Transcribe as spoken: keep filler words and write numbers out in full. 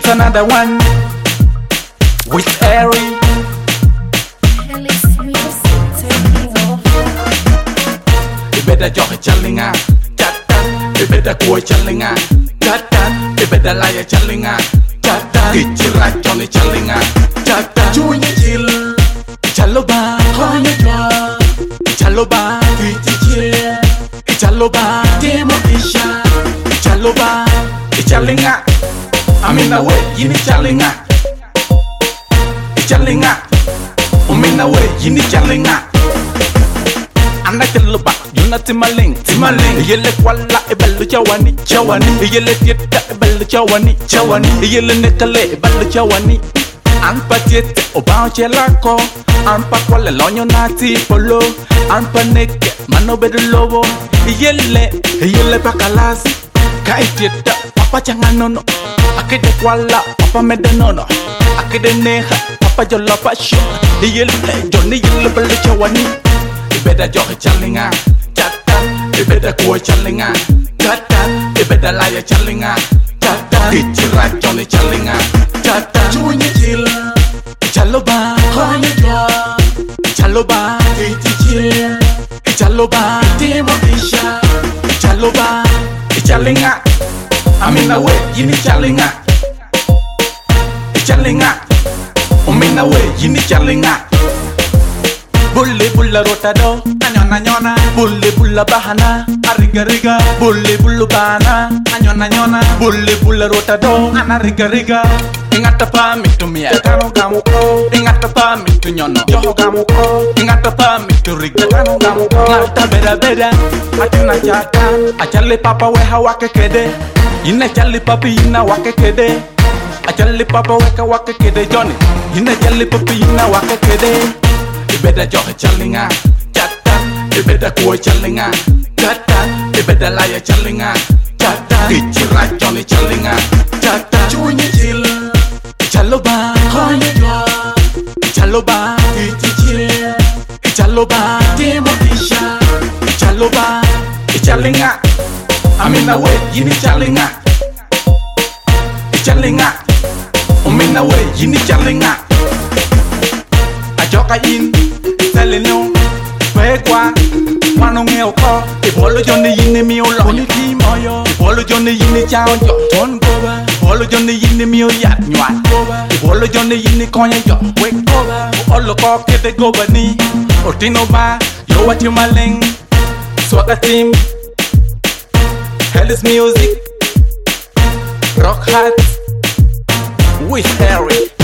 another one with Harry. You better joke challinga, chatan. You better go challinga, chatan. You better lie challinga, chatan. Kichira Johnny challinga, chatan. Junya chill, chaloba, hoya jo, chaloba, kichira, chaloba, demo isha, chaloba, challinga. I'm in the way, you need challinga, challinga. I'm in the way, you need challinga. I'm not a luba, you're not Timaling, Timaling. You let Walla, a bellu chawani, chawani. You let it a bellu chawani, chawani. You let Nicole, a bellu chawani. I'm patiet, Obama Chelaco. I'm Pacola, Lonyo Nati, Polo. I'm Panek, Mano Bedulobo. Yelle, Yelle Pacalas. Kaitita, Papa Changanono. Akede Kuala, Papa Medanono. Akede Neha, Papa Jolapa Show. Yelle, Johnny Yelle Bellu chawani. You better joke challinga, chatan. You better go challinga, chatan. You better lie challinga, chatan. Kichira Johnny challinga, chatan. Junya chill, chaloba, hoya jo, chaloba, kichira, chaloba, demo isha, chaloba, challinga. I'm in the way, you need challinga, challinga. I'm in the way, you need challinga. Bully bulla rotado, anyona anyona. Bully bulla bahana, ariga riga. Bully bullu bahana, anyona anyona. Bully bulla rotado, ana riga riga. Ingata pa mitu mia, kano gamu ko. Ingata pa mitu nyono, yoho gamu ko. Ingata pa mitu riga, kano gamu ko. Ngata beda beda, atina chata. Achale papa weha wake kede. Ina chali papi ina wake kede. Achale papa weka wake kede Johnny. Ina chali papi ina wake kede. You better joke challinga, chatan. You better go challinga, chatan. You better lie challinga, chatan. Kichira Johnny challinga, chatan. Junya chill, chaloba, hoya jo, chaloba, kichira, chaloba, demo isha, chaloba, challinga. I'm in the way, you need challinga, challinga. I'm in the way, you need challinga. Joka in, selling no, Pegua, one on your car, if all of Johnny in the meal, only team or your, if all of Johnny in the town, don't go over, if all of Johnny in the meal, yat, you are over, if all of Johnny in the corner, wake over, all the cock at the go bunny, or Tinova, you what you maling, swagger team, hell is music, rock hats, with Harry.